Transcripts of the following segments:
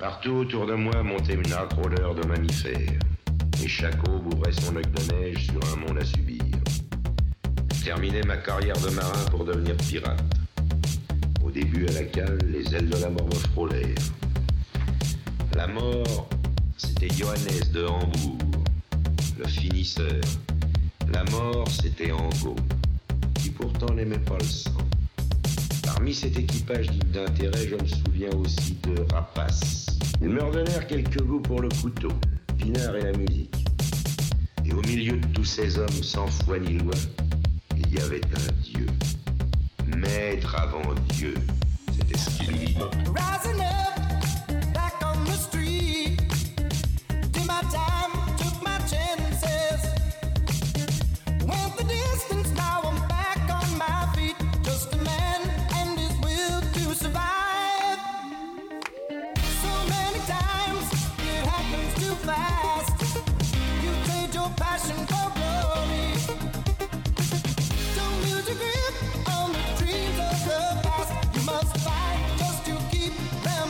Partout autour de moi montait une âcre odeur de mammifères. Et chaque aube ouvrait son œil de neige sur un monde à subir. Je terminais ma carrière de marin pour devenir pirate. Au début, à la cale, les ailes de la mort me frôlèrent. La mort, c'était Johannes de Hambourg, le finisseur. La mort, c'était Angot, qui pourtant n'aimait pas le sang. Parmi cet équipage digne d'intérêt, je me souviens aussi de Rapace. Ils me redonnèrent quelques goûts pour le couteau, Pinard et la musique. Et au milieu de tous ces hommes sans foi ni loi, il y avait un Dieu. Maître avant Dieu, c'était ce qu'il dit. Rising up, back on the street. Did my time, took my chances. Went the distance, now I'm back on my feet. Just a man and his will to survive. So many times it happens too fast. You trade your passion for glory. Don't lose your grip on the dreams of the past. You must fight just to keep them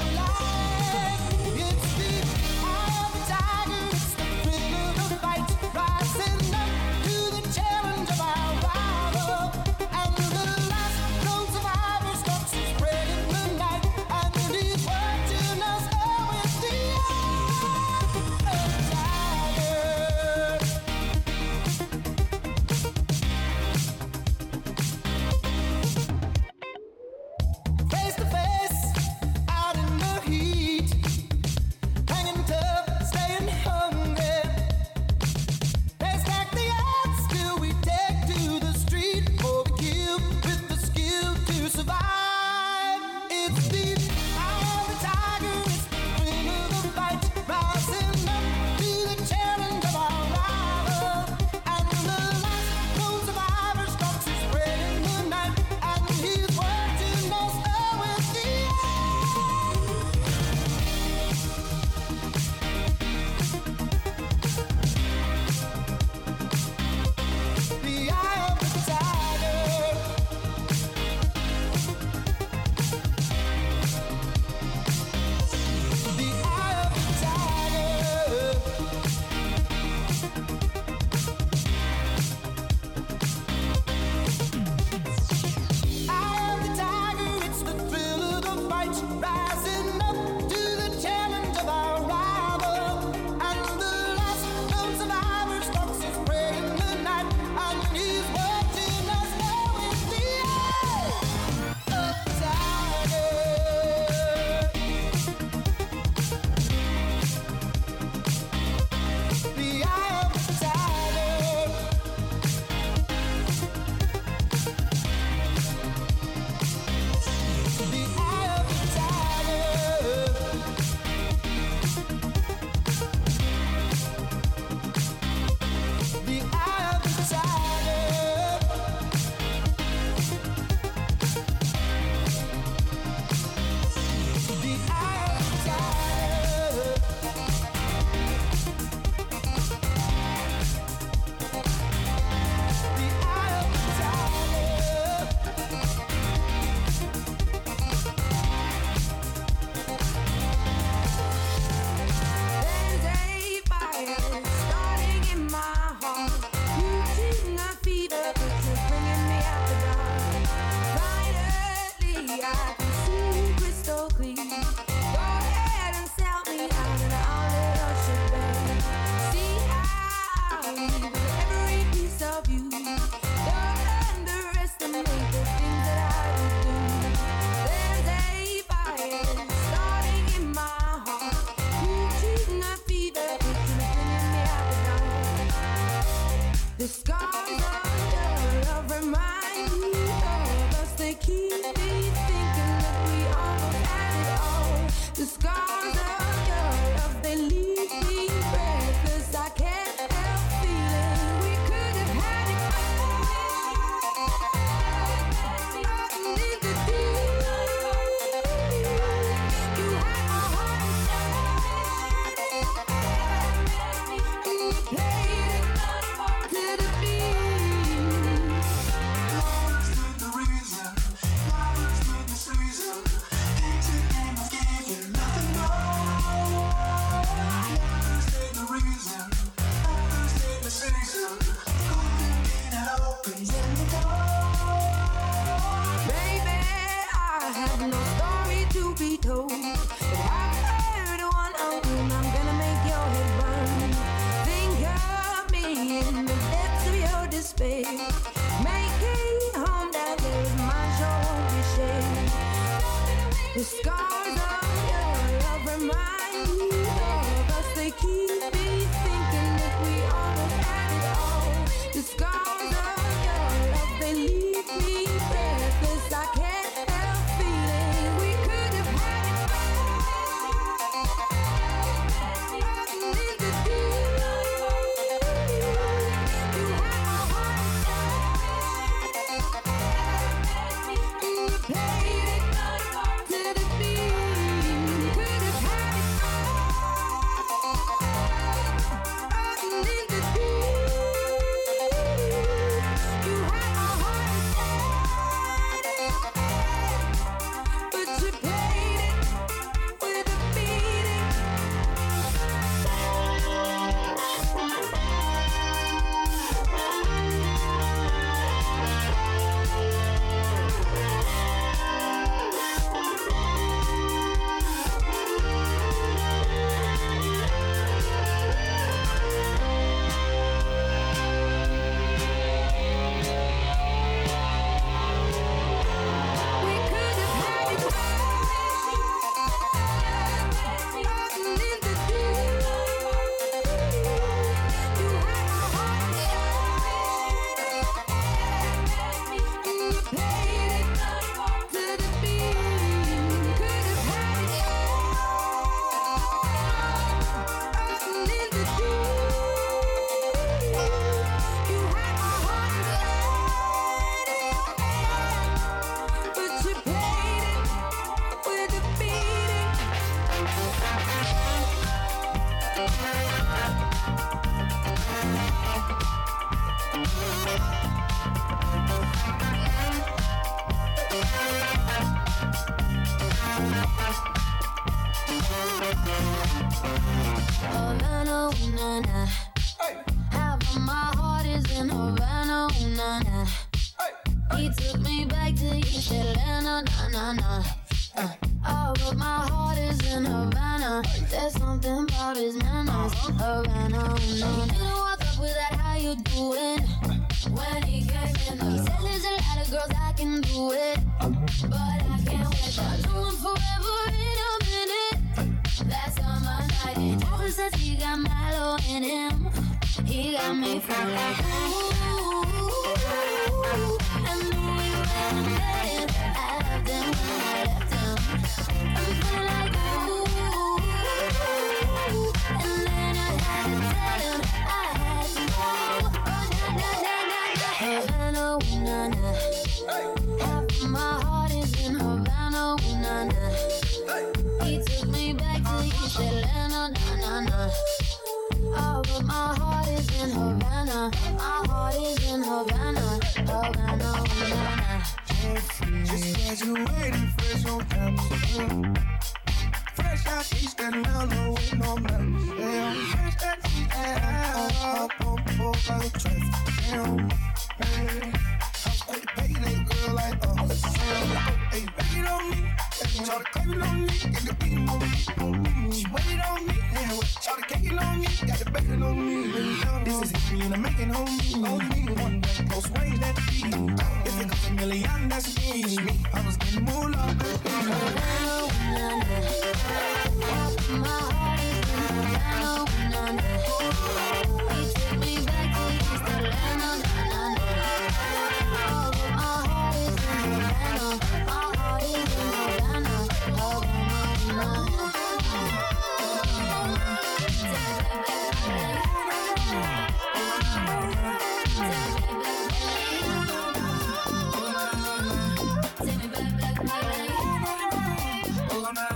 Oh,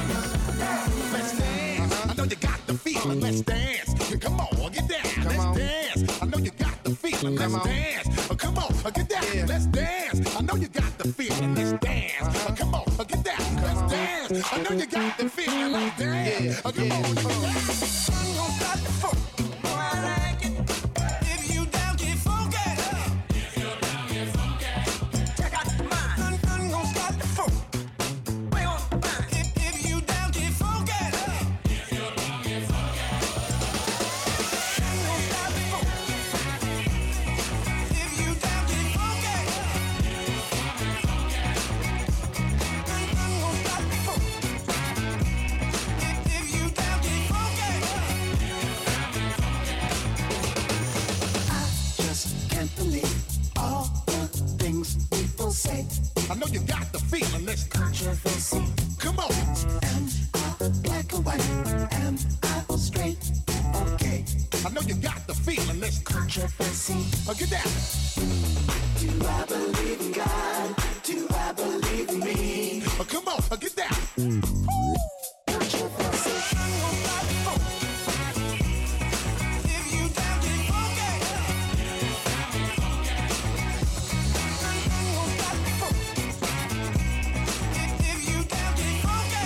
Let's dance. I know you got the feeling. Let's dance. Come on, get down. Let's dance. I know you got the feeling. Let's dance. Come on, get down. Let's dance. I know you got the feeling. Let's dance. Come on, get down. Let's dance. I know you got the feeling. Let's dance. Come on, get down. I'm gonna start the funk. Oh, I like it. If you down, get funky. If you down, get funky. Check out the mind. I'm gonna start the funk. Wait on the mind. If you down, get funky. If you down, get funky. I'm gonna start the funk. If you down, get funky. I'm gonna start the funk. If you down, get funky. I just can't believe all the things people say. I know you got the feeling. Let's Controversy. come on. Am I black or white? Am I straight or gay? I know you got the feeling. Let's Controversy. get down. Do I believe in God? Do I believe in me? Come on, get down. Controversy. I'm gonna start the funk. If you down, get funky. I'm gonna start the funk. If you down, get funky.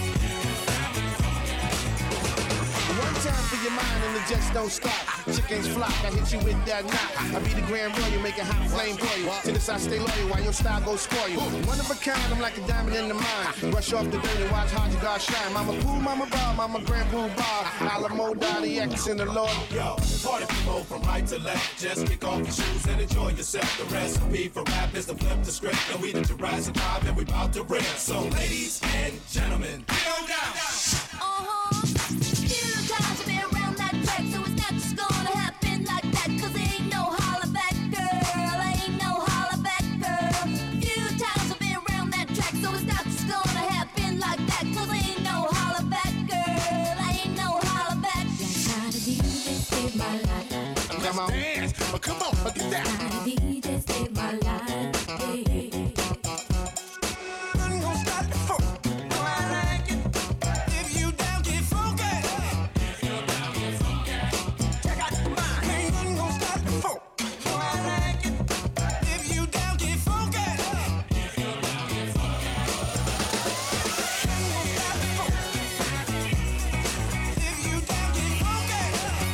One time for your mind and it just don't stop. Chickens flock, I hit you with that knock. I be the grand royal, make a hot flame boil. To this I stay loyal while your style goes spoil. One of a kind, I'm like a diamond in the mine. Brush off the dirt and watch how you God shine. Mama Pooh, Mama Bob, Mama Grandpa Bob. Alamo, Daddy X in the Lord. Yo, party people from right to left. Just kick off your shoes and enjoy yourself. The recipe for rap is to flip the script. And we the Jurassic 5 and we bout to rip. So ladies and gentlemen, go down. Few times I've been around that track, so it's not just gonna happen like that. 'Cause there ain't no holla back girl, ain't no holla back girl. Few times I've been around that track, so it's not just gonna happen like that. 'Cause there ain't no holla back girl, ain't no holla back. How the DJ saved my life. Come on. Dance. Come on, get down. How the DJ saved my life. Hey. I'm gonna start the funk. Oh, I like it. If you down, get funky. If you down, get funky. Check out the mind. Hey, I'm gonna start the funk. Oh, I like it. If you down, get funky. If you down, get funky. I'm gonna start the funk. If you down, get funky.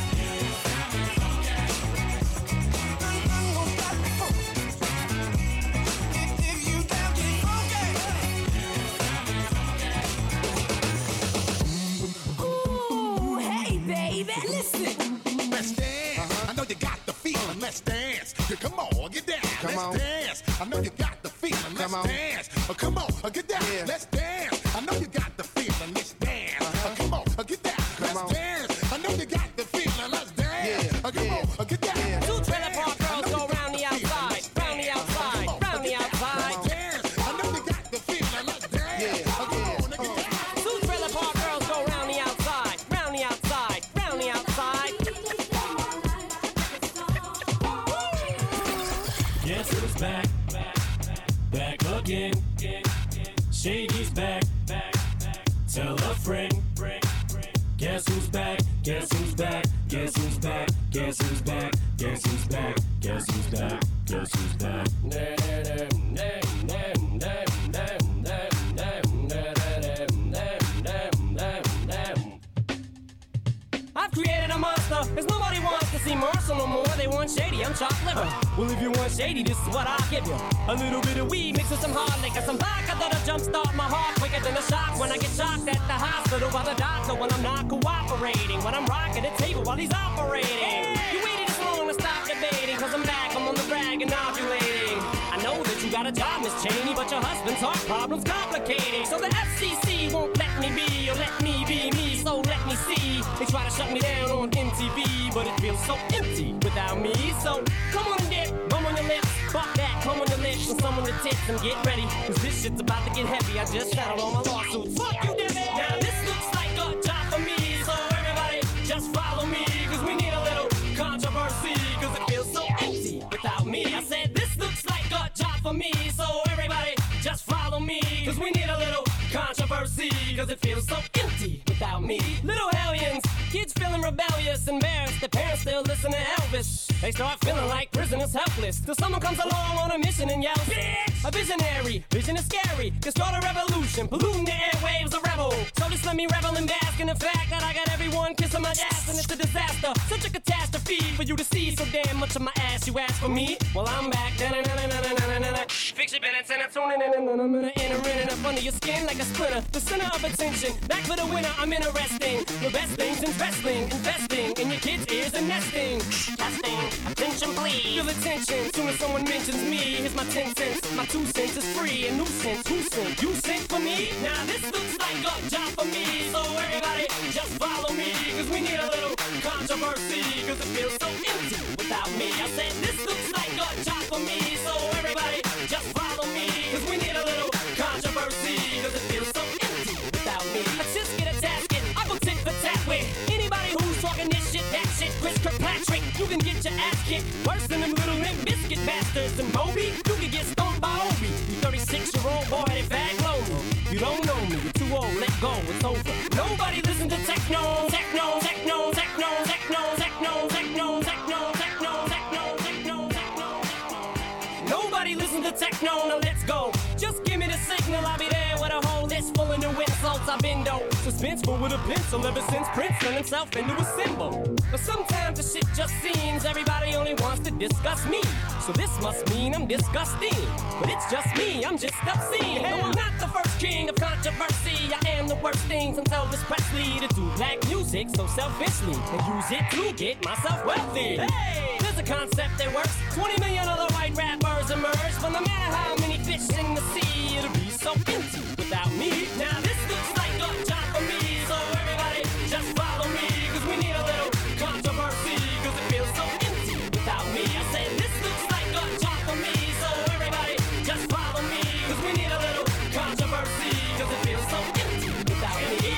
I'm gonna start the funk. If you down, get funky. Ooh, hey baby, listen. Let's dance. I know you got the feeling. Let's dance. Come on, get down. Come Let's on. dance. I know you got the feeling. Let's Come on. dance. Come on, get down. Yeah. Let's dance. I know you got the feeling. Let's dance. Come on, get down. Let's on. dance. I know you got the feeling. Let's dance. Come on, get down. Yeah. Two trailer park girls go round the outside, round the outside, round the outside. Let's dance. I know you got the feeling. Let's dance. Come on, get down. Two trailer park girls go round the outside, round the outside, round the outside. Guess who's back? Back again. Shady's back. Tell a friend. Guess who's back? Guess who's back? Guess who's back? Guess who's back? Guess who's back? Guess who's back? Guess who's back? I've created a monster, cause nobody wants to see Marshall no more. They want Shady, I'm chopped liver. Well, if you want Shady, this is what I'll give you. A little bit of weed mixed with some hard liquor, some vodka that'll jumpstart my heart quicker than a shock when I get shocked at the hospital by the doctor when I'm not cooperating, when I'm rocking the table while he's operating. You waited this long to stop debating, cause I'm back, I'm on the rag and ovulating. I know that you got a job, Miss Cheney, but your husband's heart problem's complicating. So the FCC won't let me be, or let me be me, so let me see. They try to shut me down on MTV, but it feels so empty without me. So come on and dip, bum on your lips, fuck that, come on your lips, and some on your tits, and get ready, cause this shit's about to get heavy. I just settled all my lawsuits. Fuck you, Debbie! Now this looks like a job for me, so everybody just follow me, cause we need a little controversy, cause it feels so empty without me. I said this looks like a job for me, so everybody just follow me, cause we need a little controversy, cause it feels so empty without me. Little hellions, kids feeling rebellious, embarrassed. Their parents still listen to Elvis. They start feeling like prisoners helpless, till someone comes along on a mission and yells, bitch! A visionary, vision is scary, can start a revolution, polluting the airwaves, a rebel. So just let me revel and bask in the fact that I got everyone kissing my ass, and it's a disaster, such a catastrophe for you to see so damn much of my ass. You ask for me? Well, I'm back. Fix your minutes and I'm tuning in, entering up under your skin like a splinter, the center of attention. Back for the winner, I'm interesting. The best things in wrestling, investing in your kids' ears and nesting. Testing, attention please. Feel the tension, soon as someone mentions me. Here's my 10 cents, my 2 cents is free. A nuisance, who sent? You sent for me? Now this looks like a job for me. So everybody, just follow me, cause we need a little controversy, cause it feels so empty without me. I said this looks like a job for me. So everybody, just follow me, cause we need a little controversy, cause it feels so empty without me. Let's just get a tasket, I go tit for tat with anybody who's talking this shit, that shit. Chris Kirkpatrick, you can get your ass kicked worse than them little Limp Bizkit bastards. And Moby, you can get stoned by Obi. You 36-year-old boy headed fag loner. You don't know me, you're too old, let go, it's over. Nobody listen to techno, techno, techno, techno, techno, techno, techno, techno, techno, techno, techno, techno. Nobody listen to techno, now let's go. Just give me the signal, I'll be there with a whole list full of new insults. I've been though suspenseful with a pencil ever since Prince turned himself into a symbol. But sometimes the shit just seems everybody only wants to discuss me. So this must mean I'm disgusting. But it's just me, I'm just obscene. No, I'm not the first king of controversy. I am the worst things until Elvis Presley to do black music so selfishly and use it to get myself wealthy. Hey, there's a concept that works. 20 million other white rappers emerge, but no matter how many fish in the sea, it'll be so empty without me. Now this looks like a job for me, so everybody just follow me, cause we need a little controversy, cause it feels so empty without me. I said this looks like a job for me, so everybody just follow me, cause we need a little controversy, cause it feels so empty without me.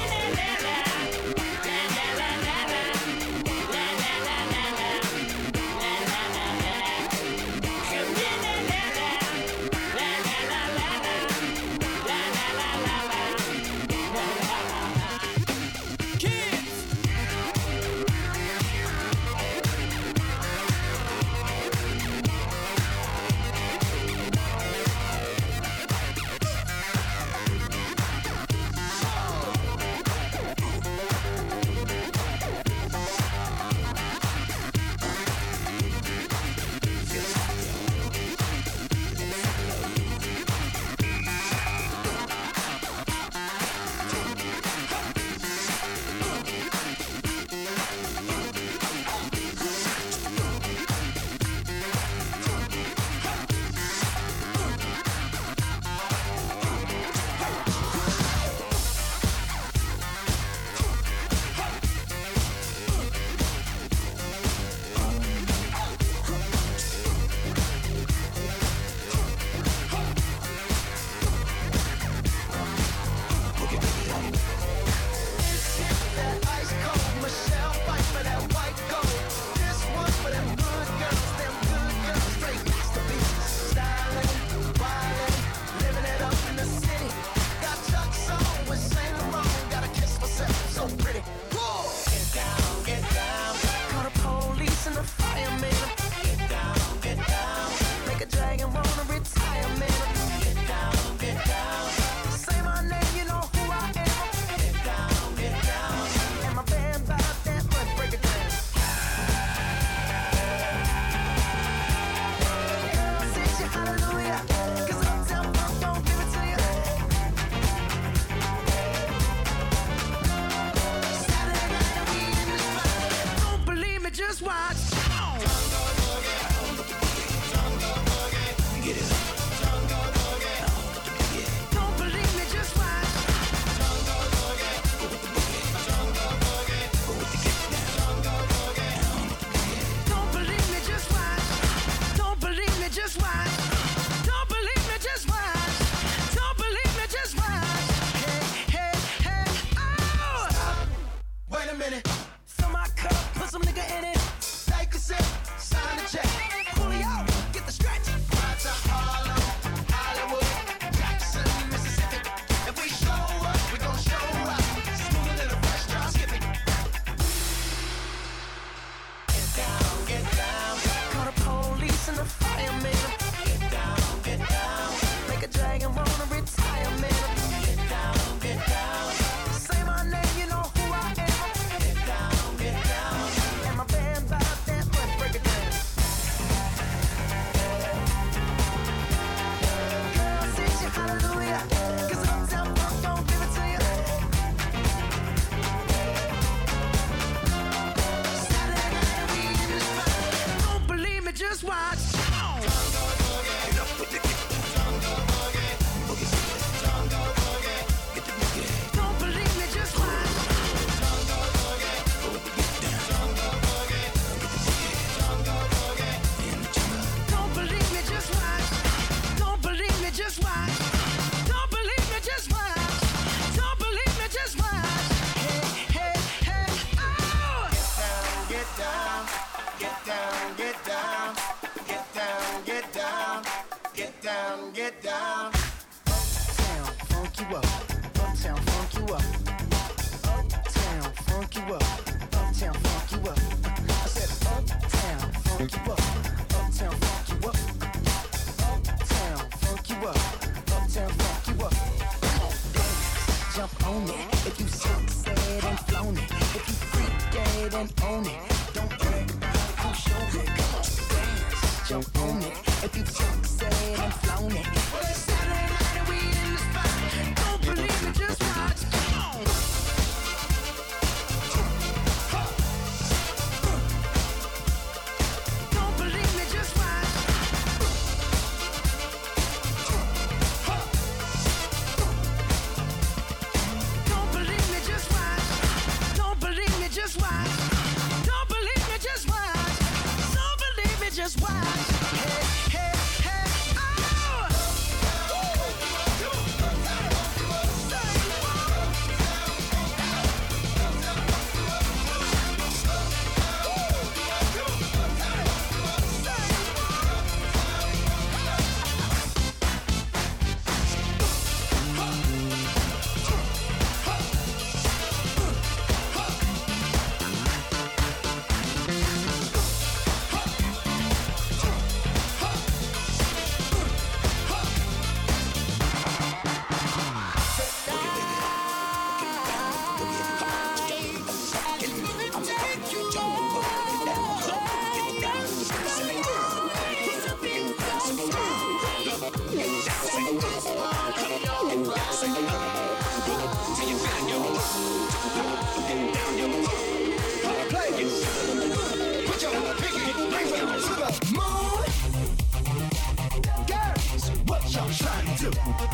get down. Uptown, funk you up. Uptown, funk you up. Uptown, funk you up. Uptown, funk you up. I said uptown, funk you up. Uptown, funk you up. Uptown, funk you up. Uptown, funk you up. Come on, dance, jump on it. If you sunset and flown it. If you freak dead and own it. Don't brag about it, come show it. Come on, dance, jump on it. If you sunset and flown it. Well, it's Saturday night and we in the spot. Don't believe me, just watch. Come on. Don't believe me, just watch. Don't believe me, just watch. Don't believe me, just watch. Don't believe me, just watch. Don't believe me, just watch. Hey, hey, hey, oh! Girls, what y'all trying to do?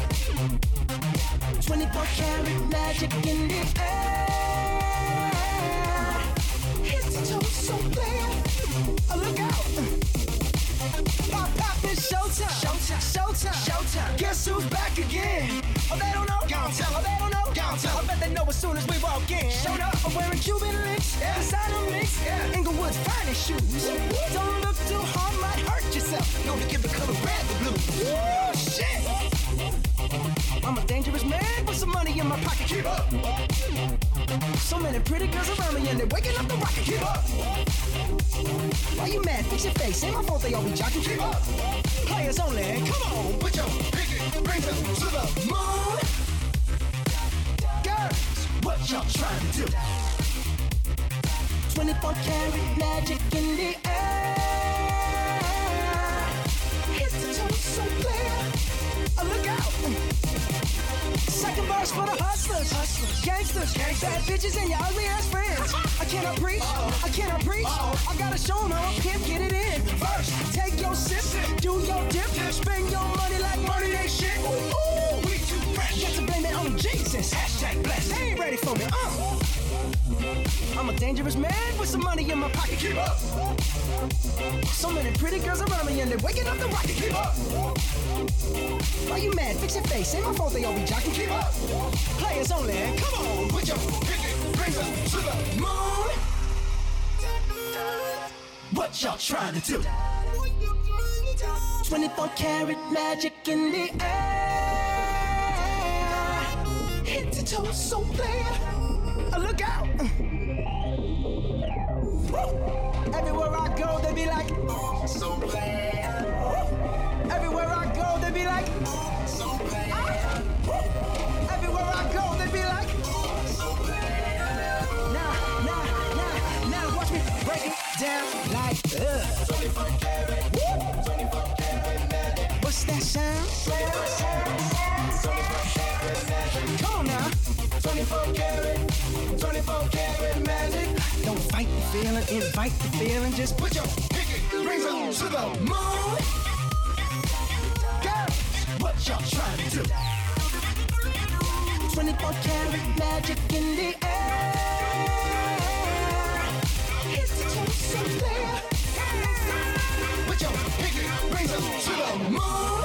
24 karat magic in the air. Hit the toe so clear. Oh, look out. Pop, pop, it's showtime. Showtime, showtime, showtime. Guess who's back again? Oh, they don't know. Gonna tell. Oh, they don't know. Gonna tell. I bet they know as soon as we walk in. Showed up, I'm wearing Cuban links. Yeah. Designer mix. Yeah. Inglewood's finest shoes. Don't look too hard, might hurt yourself. Known to give the color red the blue. Oh, shit. I'm a dangerous man with some money in my pocket. Keep up. So many pretty girls around me and they're waking up the rocket. Keep up. Why you mad? Fix your face. Ain't my fault they all be jocking. Keep up. Players only. Come on, put your pinky rings up to the moon. Girls, what y'all trying to do? 24 karat magic in the air. Hit the toe so clear. Oh, look out. Second verse for the hustlers, gangsters, bad bitches and your ugly ass friends. I cannot preach, I cannot preach. I gotta show 'em how I pimp, get it in. First, take your sip, do your dip, spend your money like money ain't shit. Ooh, we too fresh. Got to blame it on Jesus. Hashtag blessed. They ain't ready for me. I'm a dangerous man with some money in my pocket. Keep up. So many pretty girls around me and they're waking up the rocket. Keep up. Why you mad? Fix your face. Ain't my fault they all be jocking. Keep up. Players only. Come on, put your pinky rings up to the moon. What y'all trying to do? 24 karat magic in the air. Hit the toe so clear. Look out. Everywhere I go, they be like, so bad. Everywhere I go, they be like, so bad. Everywhere I go, they be like, so bad. Now, watch me break it down like, 24 karat, 24 karat magic. What's that sound? 24 karat magic. Come on now. 24 karat, 24 karat magic. Don't fight the feeling, invite the feeling. Just put your pinky rings up to the moon. Girls, what y'all trying to do? 24 karat magic in the air. Hit the toe so clear. Put your pinky rings up to the moon.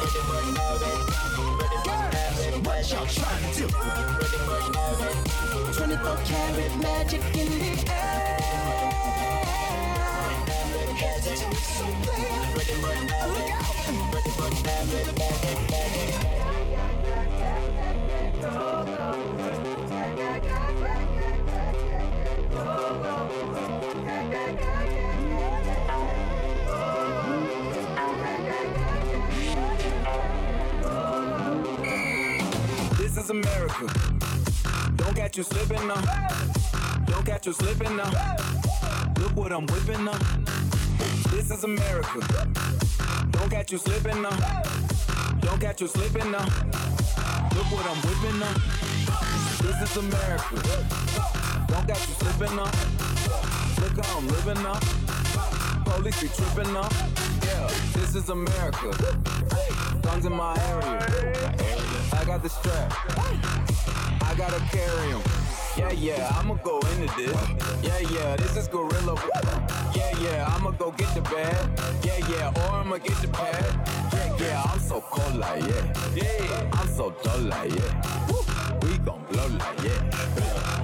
Girls, what y'all trying to do? 24 karat magic in the air. Here's the toe so clear. Look out. America. Don't catch you slipping now. Don't catch you slipping now. Look what I'm whipping now. This is America. Don't catch you slipping now. Don't catch you slipping now. Look what I'm whipping now. This is America. Don't catch you slipping now. Look how I'm living now. Police be tripping now. Yeah, this is America. Guns in my area. I got the strap. I gotta carry him. Yeah, I'ma go into this. Yeah, this is gorilla. Yeah, I'ma go get the bag. Yeah, or I'ma get the pad. Yeah, I'm so cold like yeah. I'm so dull like yeah. We gon' blow like yeah.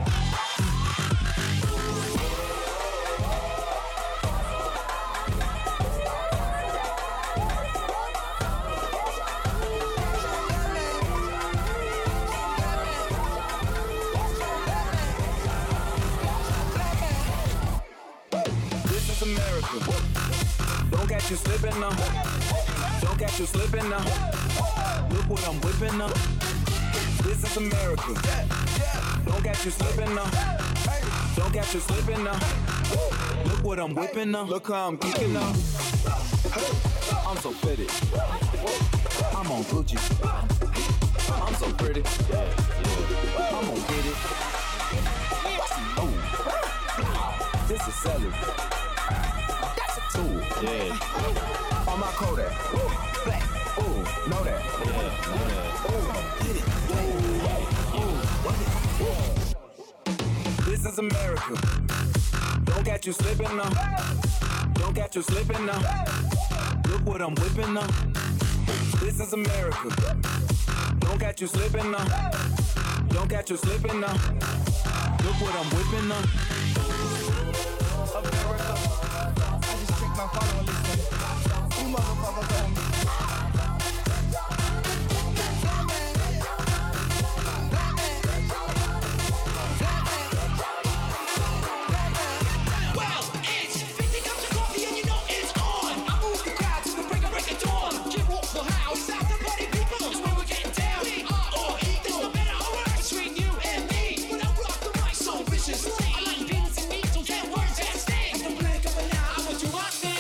America. Don't catch you slipping now. Don't catch you slipping now. Look what I'm whipping now. This is America. Don't catch you slipping now. Don't catch you slipping now. Look what I'm whipping now. Look how I'm kicking now. I'm so pretty. I'm on Gucci. I'm so pretty. I'm gonna get it. Oh, this is celery. Yeah. On my Kodak. Black. Ooh, know that. Yeah. This is America. Don't catch you slipping now. Don't catch you slipping now. Look what I'm whipping now. This is America. Don't catch you slipping now. Don't catch you slipping now. Look what I'm whipping now. America. My follow and listen. You motherfuckers on me. Well, it's 50 cups of coffee and you know it's on. I move the crowd to the break of dawn. Get walk for house out the party people. It's where we're getting down. We are all eat. There's no better or worse between you and me. When I rock the mic so viciously, I like beats and beats, don't get words that sting. At the blink of an eye, I want you hot things.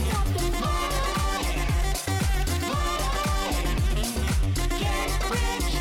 Rich.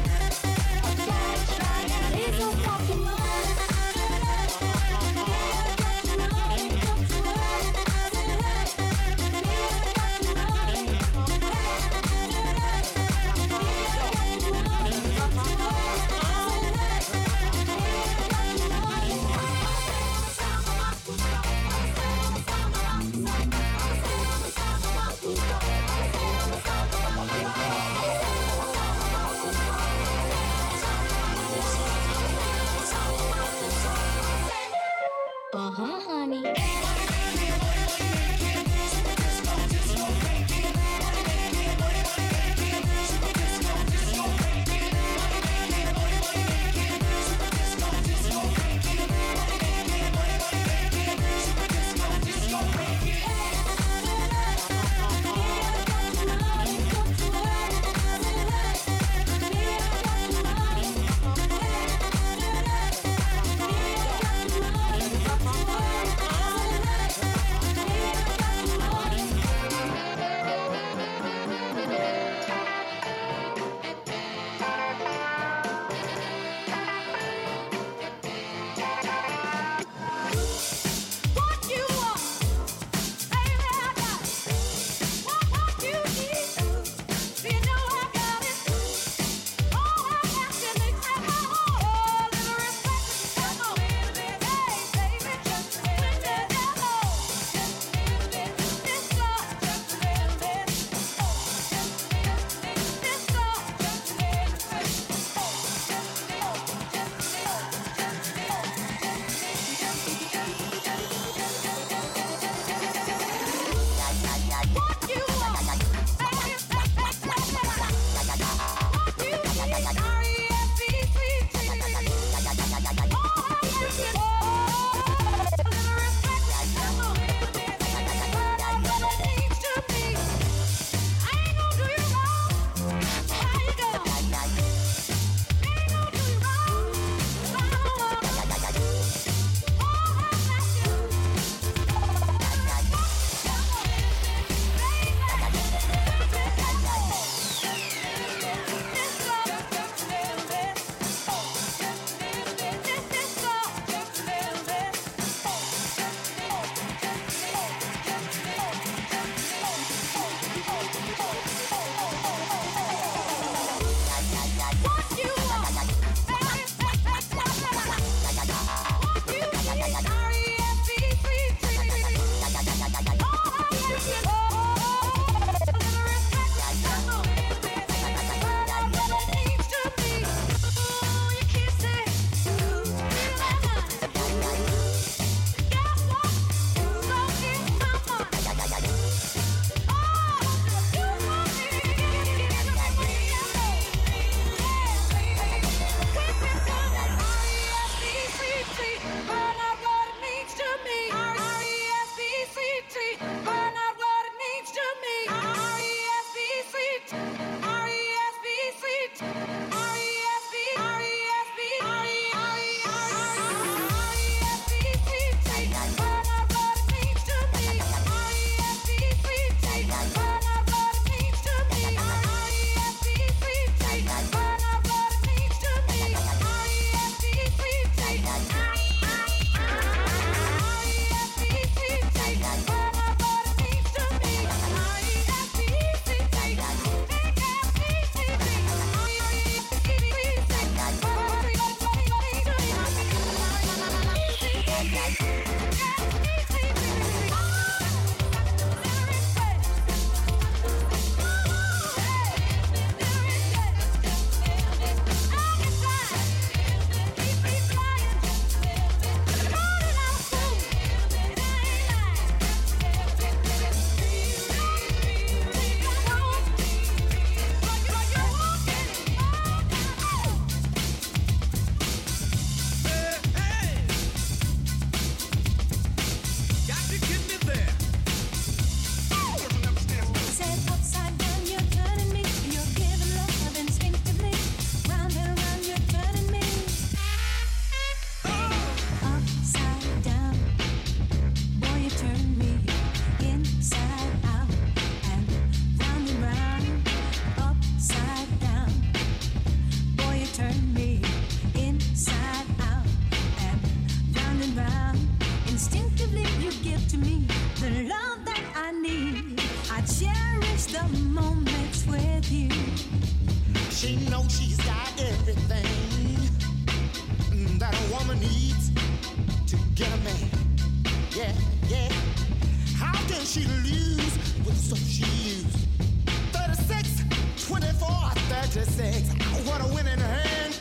sex. What a win in her hand.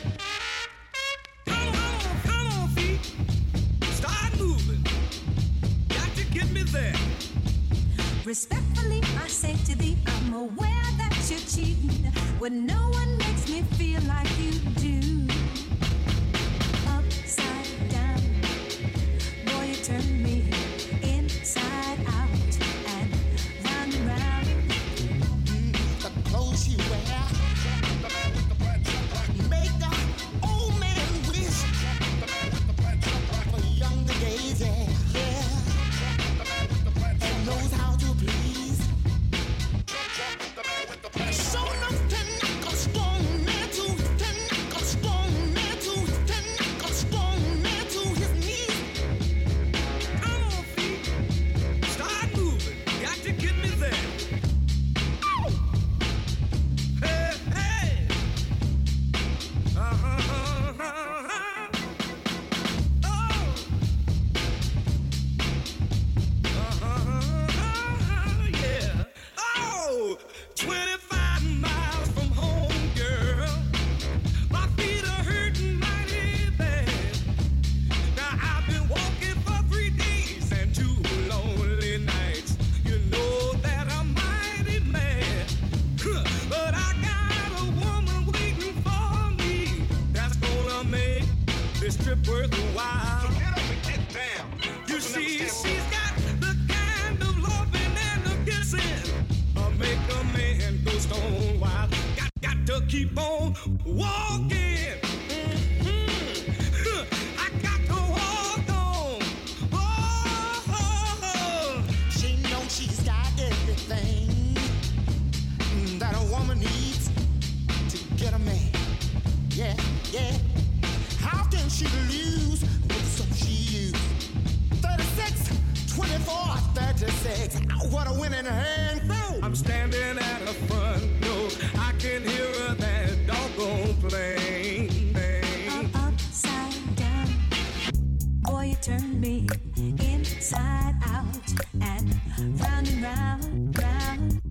Come on, feet. Start moving. Got to get me there. Respectfully, I say to thee, I'm aware that you're cheating when no one makes me feel like you do. Upside down, boy, you turn me inside out and round and round. The clothes you wear make the old man wish for younger days, yeah. And knows how to please. So enough to knock a strong man to, his knees. Come on, feet. Start moving. Got to get me there. Hey, hey. Yeah. Oh, 25 miles from home, girl. My feet are hurting mighty bad. Now I've been walking for 3 days and 2 lonely nights. You know that I'm mighty mad. But I got a woman waiting for me that's gonna make this trip worthwhile. So get up and get down. You see, she's got the kind of loving and the kissing make a man go stone wild. Got to keep on walking. I got to walk on. Oh. She knows she's got everything that a woman needs to get a man. Yeah, yeah. How can she lose with some she used? 36, 24, 36. What a win in her hand. I'm standing at her front door. I can hear her that doggone plane. Upside down, boy, you turn me inside out and round, round, round.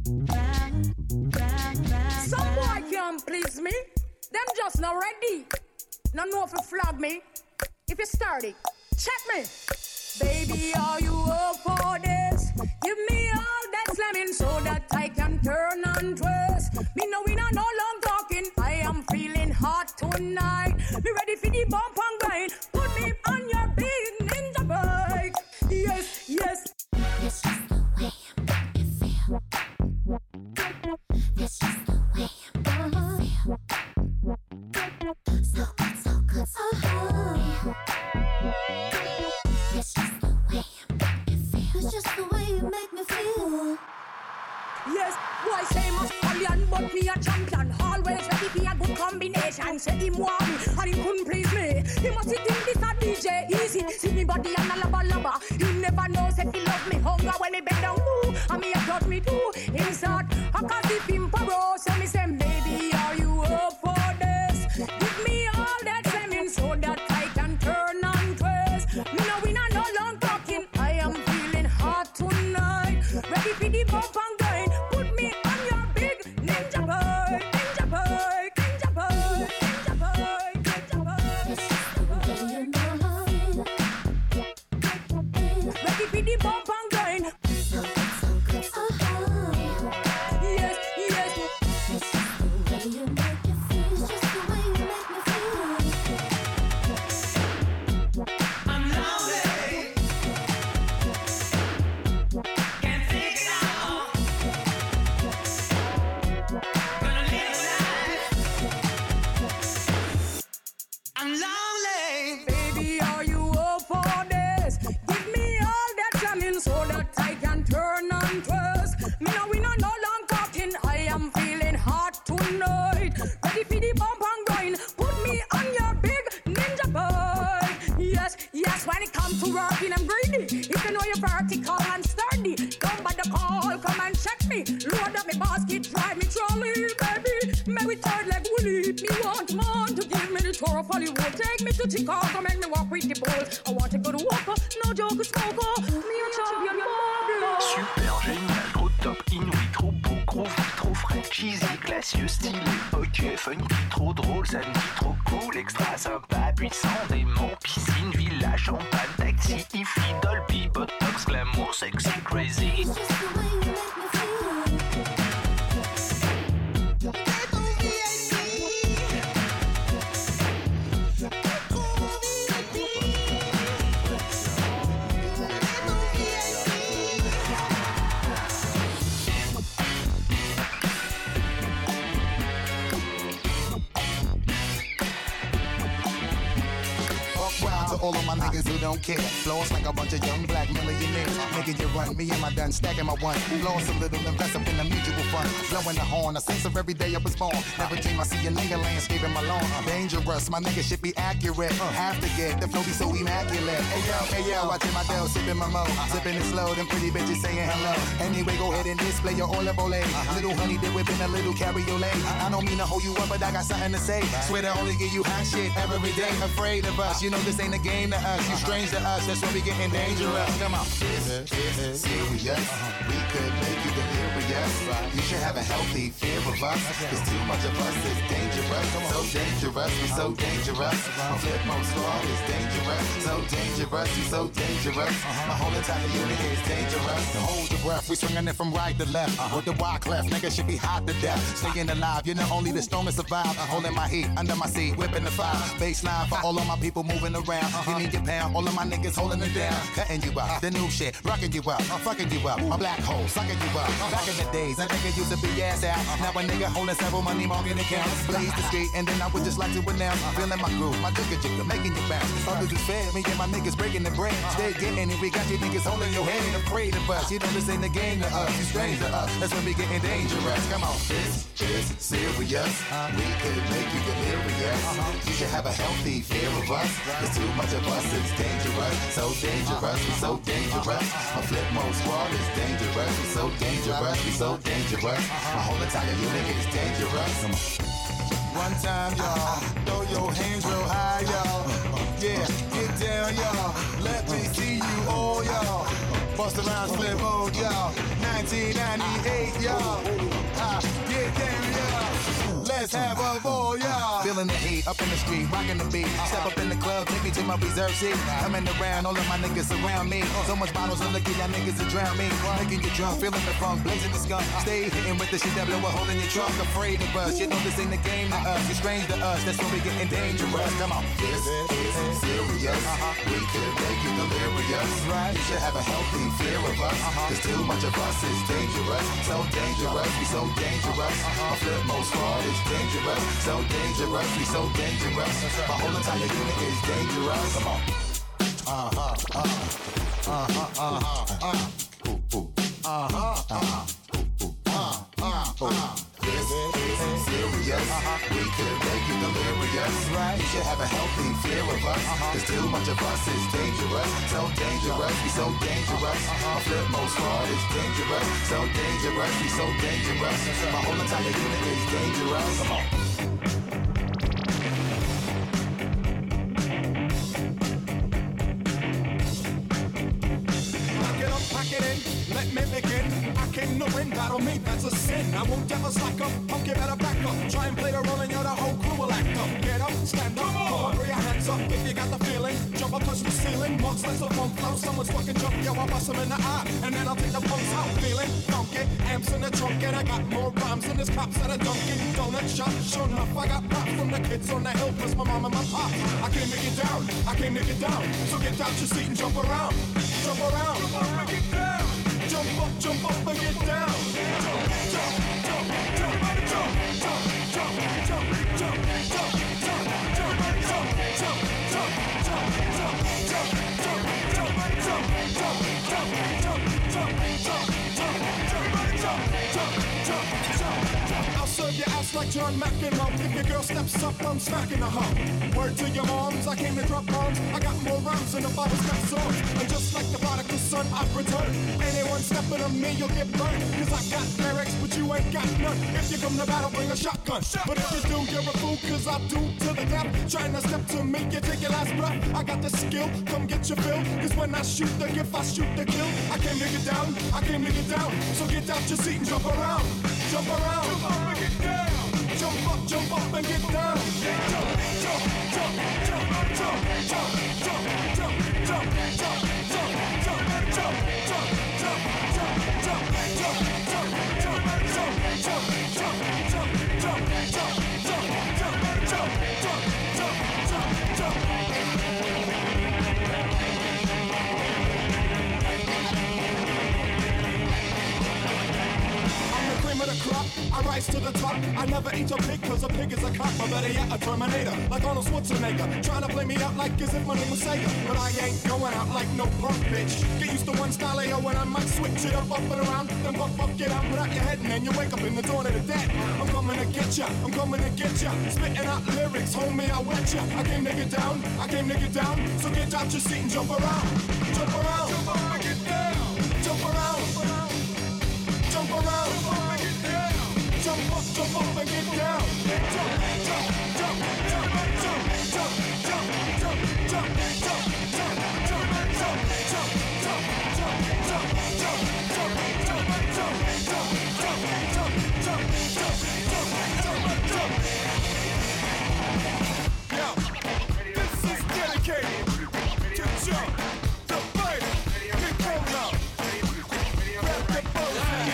Some boy can't please me. Them just not ready. No know if you flog me. If you start it, check me. Baby, are you up for this? Give me all that slamming so that I can turn and twist. Me know we not no long talking. I am feeling hot tonight. Be ready for the bump and grind. Put me on your big ninja bike. Yes, yes. This is the way I'm gonna feel. This is the way I'm gonna feel. So good, so good, so good. This is the way I'm gonna feel. It's just the way you make me feel. Yes, boy say must Italian, but me a champion. Always ready for a good combination. Say him want me, and he couldn't please me. He must think this a DJ easy. See me body and a laba laba. He never knows if he love me hunger when he bend down. Ooh, and me a touch me too. Inside, I can't see him paro. So me say, baby, are you up for this? Give me all that semen so that I can turn and twist. Me know we not no long talking. I am feeling hot tonight. Ready for the bump and grind. Put me on your big ninja bike, ninja bike, ninja bike, ninja bike, ninja bike. This is the way you know. Ready for the bump and grind. So good, so good, so good. Yes, yes. This is the way you make me feel. It's just the way you make me feel. I'm lonely. Can't figure it out. Gonna live life. I'm lonely. Baby, are you up for this? Give me all that jamming so that I can turn and twist. Me know we not no long talking. I am feeling hot tonight. Ready for the bump and grind. Put me on your big ninja bike. Yes, yes, when it comes to working, I'm greedy. If you know you're vertical and sturdy, come by the call, come and check me. Load up my basket, drive me trolley, baby. Maybe third leg woolly. Me want man to give me the tour of Hollywood. Take me to Chicago, make me walk with the bulls. I want to go to Walker, no joke, smoker. Me a champion, Super génial, trop top, inouï, trop beau, gros, trop frais, cheesy, clair. audacieux, stylé, ok, funky, trop drôle, samedi, trop cool, extra sympa, puissant, démon, piscine, villa, champagne, taxi, ify, Dolby, botox, glamour, sexy, crazy. All of my niggas who don't care. Flows like a bunch of young black millionaires. Making you run, me and my done stacking my one. Lost a little, invest up in the mutual fund. Blowing the horn, a sense of every day I was born. Never dream I see a nigga landscaping my lawn. Dangerous, my nigga should be accurate. Have to get the flow be so immaculate. Hey yo, watching my dough, sipping my mo. Sipping it slow, them pretty bitches saying hello. Anyway, go ahead and display your olive ole. Little honey dip whipping a little cabriolet. I don't mean to hold you up, but I got something to say. Swear to only give you hot shit every day. Afraid of us, you know this ain't a game to us. You strange to us, that's when we getting dangerous. Come on. This is serious. We could make you delirious. You should have a healthy fear of us. Cause too much of us is dangerous. So dangerous, we so dangerous. My flip mode squad is dangerous. So dangerous, you so dangerous. My whole entire unit is dangerous. Hold your breath, we swinging it from right to left. With the wide cleft, nigga should be hot to death. Staying alive, you know only the strongest survive. Holding my heat under my seat, whipping the fire. Baseline for all of my people moving around. You need your pound, all of my niggas holding it down. Cutting you up, the new shit, rocking you up, fucking you up. My black hole, sucking you up. Back in the days, a nigga used to be ass out. Now a nigga holding several money market accounts. Blaze the street, and then I would just like to announce. Feeling my groove, my jigger, making you bounce. Others is fed, me and my niggas breaking the bread. Stay getting it, we got you niggas holding your head. Afraid of us, you know this ain't a game to us. You strange to us, that's when we getting dangerous. Come on, this is serious. We could make you delirious. You should have a healthy fear of us. Cause too much of us is dangerous. So dangerous, we so dangerous. My flip mode squad is dangerous. We so dangerous, we so dangerous. My whole entire unit is dangerous. One time, y'all, throw your hands real high, y'all. Yeah, get down, y'all. Let me see you all, y'all. Bust around flip mode, y'all. 1998, y'all. Get down, y'all. Let's have a ball, y'all. Feeling the heat, up in the street, rocking the beat. Step up in the club, take me to my reserve seat. Coming around, all of my niggas surround me. So much bottles of liquor, y'all niggas to drown me. Making you drunk, feeling the funk, blazing the skunk. Stay hitting with the shit that blow a hole in your trunk. Afraid of us, you know this ain't a game to us. You're strange to us, that's when we getting dangerous. Come on. This is serious. We could make you delirious. You should have a healthy fear of us. Cause too much of us is dangerous. So dangerous, we so dangerous. My flip mode squad is dangerous. So dangerous, we so dangerous. My whole entire unit is dangerous. Come on. This is serious. We could make you delirious. You should have a healthy fear of us. Cause too much of us is dangerous. So dangerous, we so dangerous. My flip mode squad is dangerous. So dangerous, we so dangerous. My whole entire unit is dangerous. Come on. Pack it in, let me begin. I came to win, battle me, that's a sin. I won't ever slack up, punk you better back up. Try and play the role and you're the whole crew will act up. Get up, stand up, come on, throw your hands up if you got the feeling. Jump up, touch the ceiling, monsters of funk flow. Someone's fucking jump, yo, I'll bust them in the eye. And then I'll take the pulse out, feeling funky. Amps in the trunk and I got more rhymes than this cops at a Dunkin' Donut shop. Sure enough, I got props from the kids on the hill, plus my mom and my pop. I came to get down, I came to get down. So get out your seat and jump around, jump around, jump up and get down. Jump up and get down. I'll serve your ass like John McEnroe. If your girl steps up, I'm smacking her home. Word to your moms, I came to drop bombs. I got more rhymes than the Bible's got songs. And just like the prodigal son, I've returned. Anyone stepping on me, you'll get burned. Cause I got lyrics, but you ain't got none. If you come to battle, bring a shotgun. But if you do, you're a fool, cause I do to the death. Trying to step to me, you take your last breath. I got the skill, come get your fill. Cause when I shoot the gift, I shoot the kill. I came to get down, I came to get down. So get out your seat and jump around. Jump around, jump up and get down. Jump up and get down. Jump, jump, jump, jump, jump, jump, jump, jump, jump, jump, jump, jump, jump, jump, of the crop, I rise to the top. I never eat a pig cause a pig is a cop. Or better yet, a Terminator, like Arnold Schwarzenegger. Trying to play me out like as if my name was Sega. But I ain't going out like no punk bitch. Get used to one style AO when I might switch it up and around. Then buck it out, put out your head and then you wake up in the dawn of the dead. I'm coming to get ya, I'm coming to get ya. Spitting out lyrics, homie, I wet ya. I came to get down, I came to get down. So get out your seat and jump around. Jump around, jump up and get down. Jump around, jump around, jump up and get down. Jump up and get down. Jump, jump, jump, jump, jump, jump, jump, jump, jump, jump, jump, jump, jump, jump, jump, jump, jump, jump, jump, jump. Yo, this is dedicated to jump, the fighter, get cold up. Grab the boat.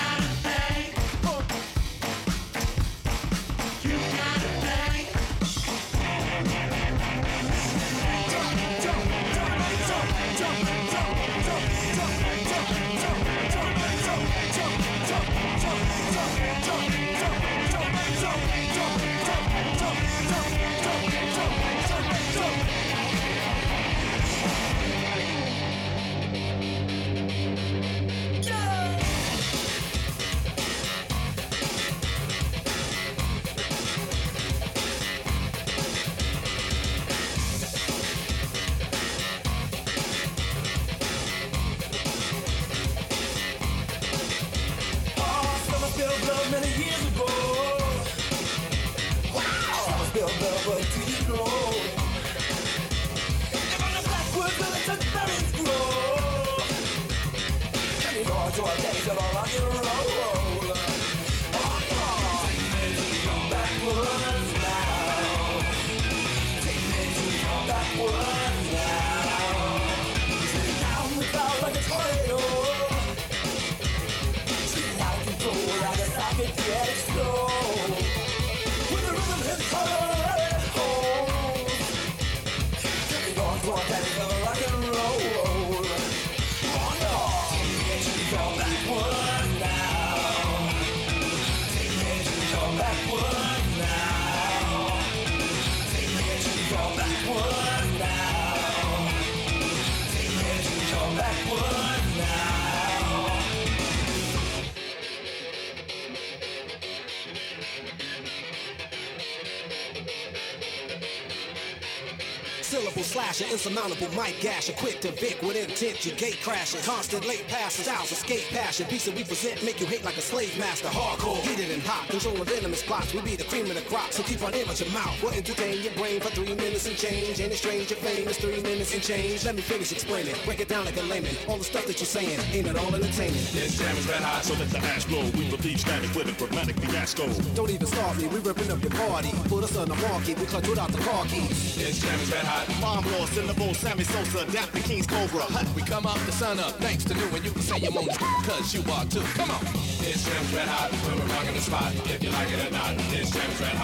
Slasher, insurmountable mic gasher, quick to Vic with intent, your gate crashing, constant late passes, styles, escape passion, beats that we present, make you hate like a slave master, hardcore, heated and hot, controlling venomous plots, we be the cream of the crop, so keep on in with your mouth, we'll entertain your brain for 3 minutes and change, ain't it strange, your fame is 3 minutes and change, let me finish explaining, break it down like a layman, all the stuff that you're saying, ain't it all entertaining? This jam is red hot, so let the ash blow, we believe static with a dramatic fiasco. Don't even start me, we ripping up your party, put us on the market, we clutch without the car keys. This jam is red hot. Bomb law, syllable, Sammy Sosa, Dap the King's Cobra. Hut, we come up the sun up, thanks to new, and you can say I'm on cause you are too. Come on. This jam's red hot, when we're rocking the spot. If you like it or not, this jam's red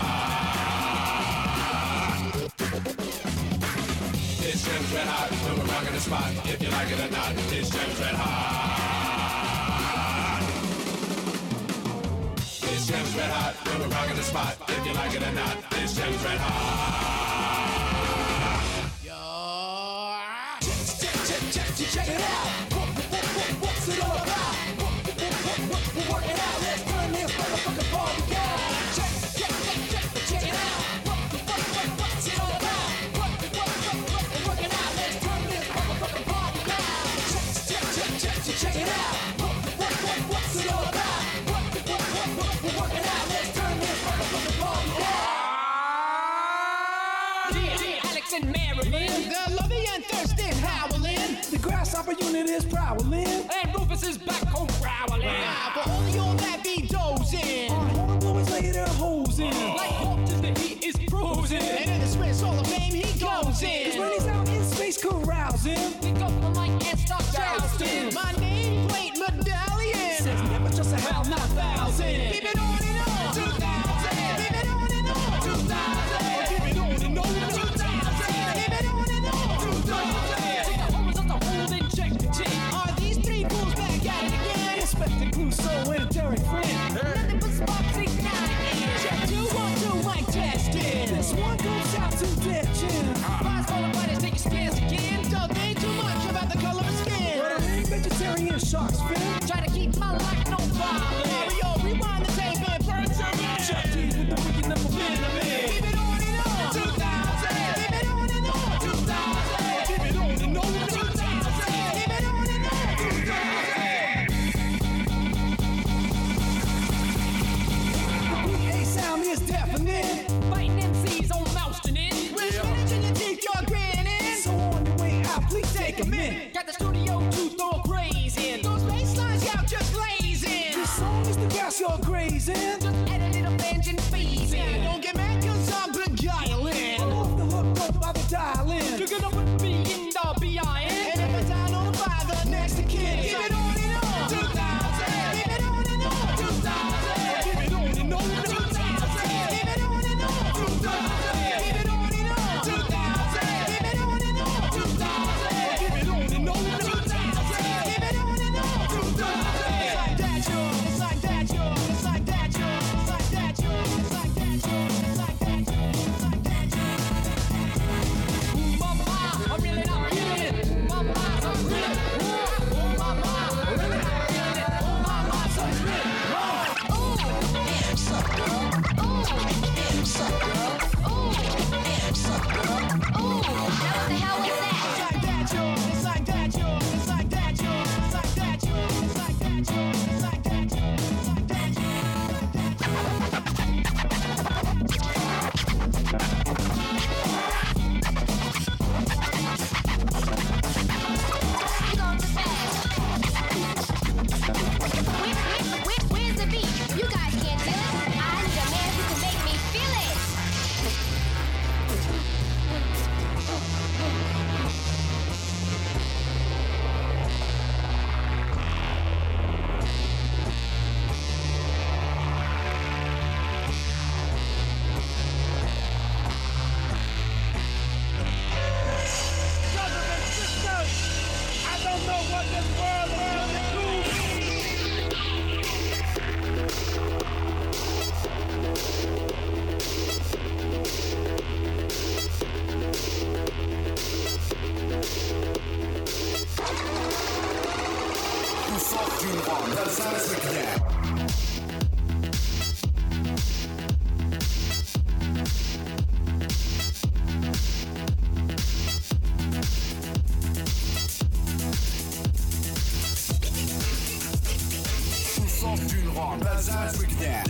hot. This jam's red hot, when we're rocking the spot. If you like it or not, this jam's red hot. This jam's red hot, when we're rocking the spot. If you like it or not, this jam's red hot. Check it out. What's it all about? We're working out. Let's turn this motherfucking party down. Check it out. What's it all about? We're working out. Let's turn this motherfucking party down. Check it out. What's it all about? We're working out. Let's turn this motherfucking party down. Alex and Marilyn, they're loving and thirsty, howling. The grass Grasshopper unit is prowling. And Rufus is back home growling. For all of y'all that be dozing. Our hornblowers lay their holes in. Like corpses, the heat is frozen. And in the Swiss Hall of Fame he goes in. 'Cause when he's out in space carousing, pick up the mic and start jousting. My nameplate medallion says never just a hell, not 1,000. Keep it on and on 2000. Keep it on and on 2000. Keep it on and on 2000. Keep it on and on 2000. Take the horns of the whole injected chick. Are these three fools back at it again? Inspector Clouseau and Derek Flynn. Nothing but sparks igniting. Check 2 1 2 mic testing. This one goes out to Dead Jim. Rise for the fighters, take your stance again. Don't think too much about the color of skin. But I ain't vegetarian sharks fin. Try to keep my life no problem. Mario, rewind the tape and burn some in. Chuck D with the wicked number Venom. Keep it on and on 2000. Keep it on and on 2000. Keep it on and on 2000. Keep it on and on 2000. The PA sound is deafening. Fighting MCs on Mouston in. With spinach in your teeth, you're grinning. So on your way out, please take a minute. Got the studio to throw a praise in. Those bass lines out just blazing. This song is the gas you're grazing. Just add a little bench and fees in. Don't get mad 'cause I'm beguiling. I'm off the hook, don't bother dialing. You're gonna whip me in the BIN. And if it's down on the fire, the next to kid. Keep it on and on 2000. Keep it on and on 2000. Keep it on and on 2000. Keep it on and on 2000. Keep it on and on 2000. Keep it on and on 2000. Keep it on and on 2000. Keep it on and on 2000. It's like that, yo. It's like that, yo. It's like that, yo. It's like that, yo. It's like that, yo. It's like that, yo. It's like that, yo. Mama, I'm really not feeling it. Mama, I'm really. Mama, I'm really not feeling it. Mama, I'm really. Suck girl, ooh, suck girl, ooh, suck girl, ooh. Now what the hell was that? It's like that, yo. It's like that, yo. It's like that, yo. It's like that, yo. It's like that, yo. It's like that, yo. It's like that, yo. You going too fast. Where's the beat? You guys can't feel it. I need a man who can make me feel it. Brothers and sisters, I don't know what this world is going to do. Nous sortons d'une ronde, d'Alsace avec l'air. Nous sortons d'une ronde, d'Alsace avec l'air.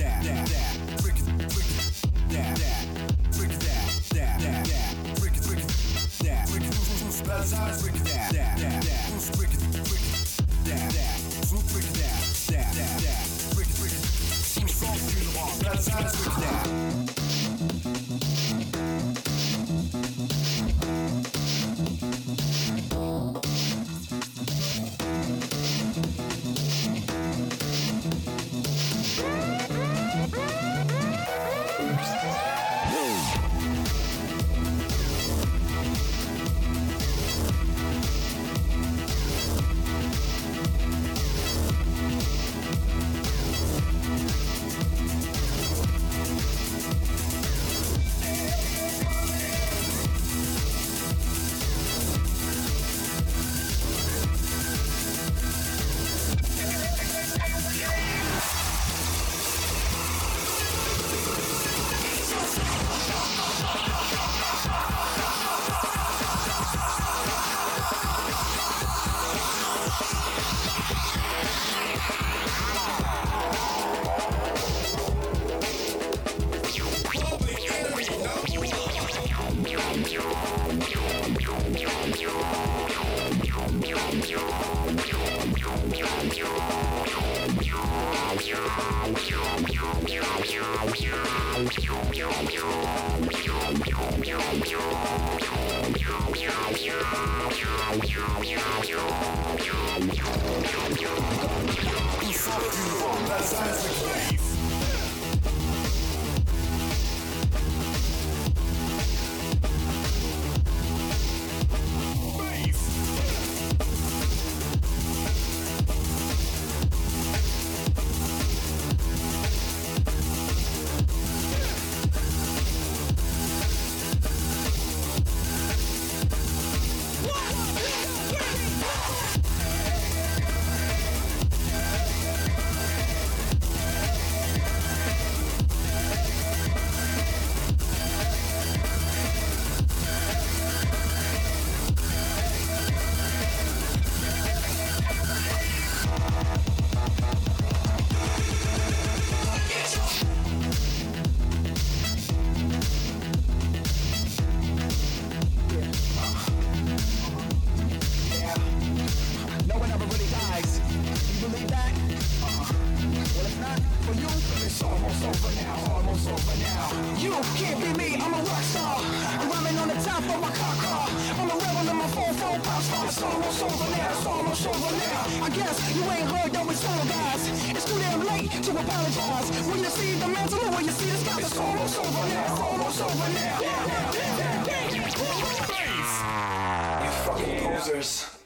You can't be me, I'm a rock star. I'm rhyming on the top of my car. I'm a rebel in my 4-4 pop star. It's almost over now, it's almost over now. I guess you ain't heard that we song, guys. It's too damn late to apologize. When you see the mantle or when you see the sky, it's almost over now, it's almost over now. You fucking posers.